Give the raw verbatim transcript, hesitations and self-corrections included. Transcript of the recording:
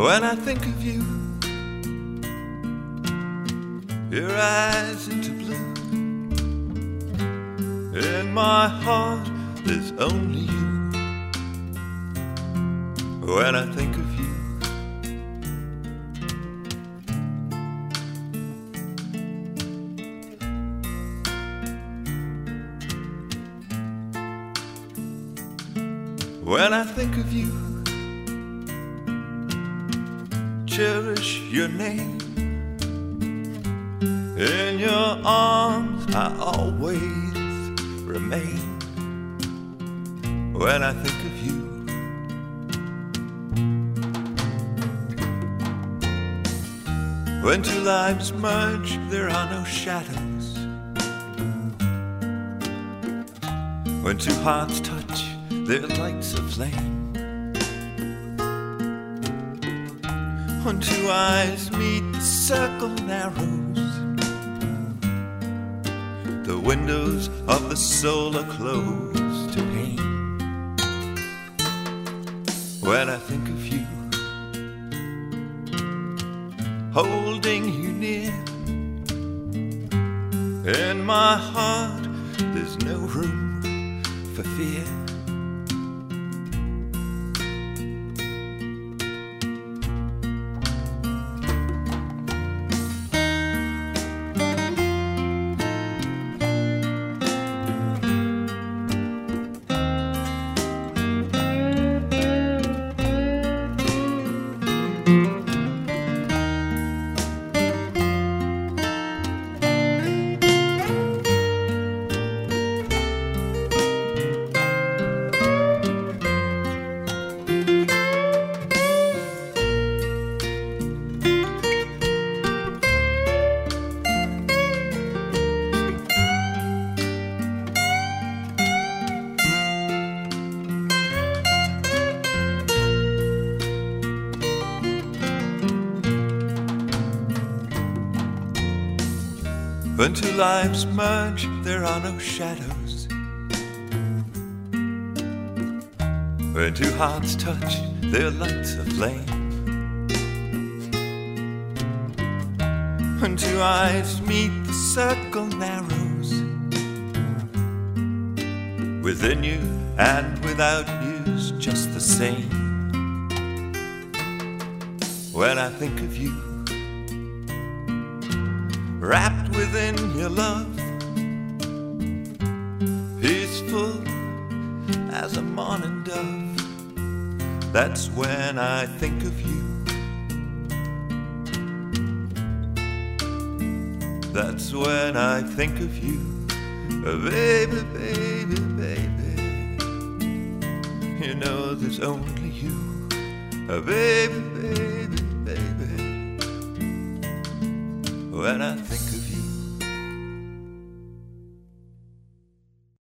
When I think of you, your eyes into blue, in my heart there's only you. When I think of you, when I think of you, cherish your name. In your arms I always remain. When I think of you, when two lives merge, there are no shadows. When two hearts touch, their lights aflame. When two eyes meet, the circle narrows. The windows of the soul are closed to pain. When I think of you, holding you near, in my heart there's no room for fear. When two lives merge, there are no shadows. When two hearts touch, their lights aflame. When two eyes meet, the circle narrows. Within you and without you's just the same. When I think of you, wrapped within your love, peaceful as a morning dove, that's when I think of you. That's when I think of you, baby, baby, baby. You know there's only you, baby, baby, baby. When I